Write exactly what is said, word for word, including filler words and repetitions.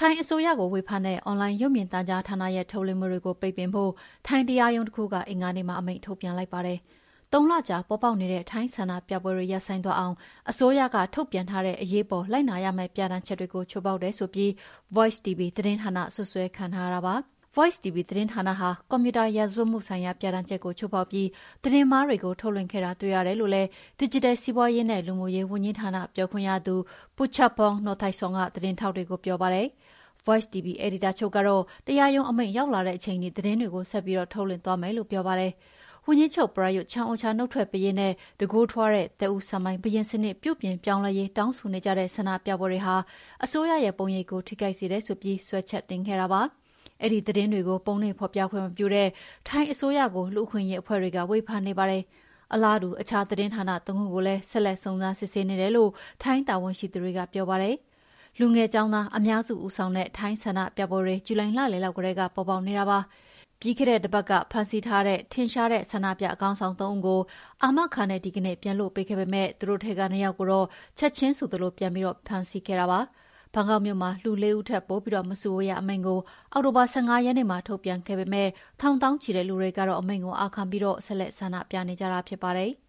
ထိုင်းအစိုးရကိုဝေဖန်တဲ့အွန်လိုင်းရုပ်မြင်သံကြားဌာနရဲ့ထုတ်လွှင့်မှုတွေကိုပိတ်ပင်ဖို့ထိုင်းတရားရုံးတစ်ခုကအင်္ဂါနေ့မှာအမိန့်ထုတ်ပြန်လိုက်ပါတယ်။သုံးလကြာပေါ်ပေါက်နေတဲ့ထိုင်းဆန္ဒပြပွဲတွေရပ်ဆိုင်းသွားအောင်အစိုးရကထုတ်ပြန်ထားတဲ့အရေးပေါ်လိုက်နာရမယ့်ပြဋ္ဌာန်းချက်တွေကိုချိုးဖောက်တယ်ဆိုပြီး Voice တီ ဗီ သတင်းဌာနဆွဆွဲခံထားရတာပါ။ Voice တီ ဗီ သတင်းဌာနဟာကွန်ပျူတာရာဇဝတ်မှုဆိုင်ရာပြဋ္ဌာန်းချက်ကိုချိုးဖောက်ပြီးသတင်းမှားတွေကိုထုတ်လွှင့်ခဲ့တာတွေ့ရတယ်လို့လည်း Digital စီးပွားရေးနဲ့လူမှုရေးဝန်ကြီးဌာနပြောခွင့်ရသူ Putchapong Nonthaisorn ကသတင်းထောက်တွေကိုပြောပါတယ်။ Voice တီ ဗီ အယ်ဒီတာချုပ်ကတော့တရားရုံးအမိန့်ရောက်လာတဲ့အချိန်ထိသတင်းတွေကိုဆက်ပြီးထုတ်လွှင့်သွားမယ်လို့ပြောပါတယ်။ဝန်ကြီးချုပ်ပရာယွတ်ချန်အိုချာနှုတ်ထွက်ပေးရေးနဲ့တကိုးထွားတဲ့သက်ဦးဆန်ပိုင်းဘုရင်စနစ်ပြုပြင်ပြောင်းလဲရေးတောင်းဆိုနေကြတဲ့ဆန္ဒပြပွဲတွေဟာအစိုးရရဲ့ပုံရိပ်ကိုထိခိုက်စေတယ်ဆိုပြီးစွဲချက်တင်ခဲ့တာပါ။အဲဒီသတင်းတွေကိုပုံနှိပ်ဖော်ပြခွင့်မပြုတဲ့ထိုင်းအစိုးရကိုလူ့အခွင့်အရေးအဖွဲ့တွေကဝေဖန်နေပါတယ်။အလားတူအခြားသတင်းဌာနသုံးခုကိုလည်းဆက်လက်စုံစမ်းစစ်ဆေးနေတယ်လို့ထိုင်းတာဝန်ရှိသူတွေကပြောပါတယ်။လူငယ်ကျောင်းသားအများစုဦးဆောင်တဲ့ထိုင်းဆန္ဒပြပွဲတွေဇူလိုင်လလယ်လောက်ကတည်းကပေါ်ပေါက်နေတာပါ။ပြီးခဲ့တဲ့တစ်ပတ်ကဖမ်းဆီးထားတဲ့ထင်ရှားတဲ့ဆန္ဒပြအကောင်းဆောင်သုံးဦးကိုအာမခံနဲ့ဒီကနေ့ပြန်လွှတ်ပေးခဲ့ပေမဲ့သူတို့ထဲကနှစ်ယောက်ကိုတော့ချက်ချင်းဆိုသလိုပြန်ပြီးဖမ်းဆီးခဲ့တာပါ။ဘန်ကောက်မြို့မှာလူလေးဦးထက်ပိုပြီးမစုဝေးရအမိန့်ကိုအောက်တိုဘာဆယ့်ငါရက်နေ့မှာထုတ်ပြန်ခဲ့ပေမဲ့ထောင်သောင်းချီတဲ့လူတွေကတော့အမိန့်ကိုအာခံပြီးဆက်လက်ဆန္ဒပြနေကြတာဖြစ်ပါတယ်။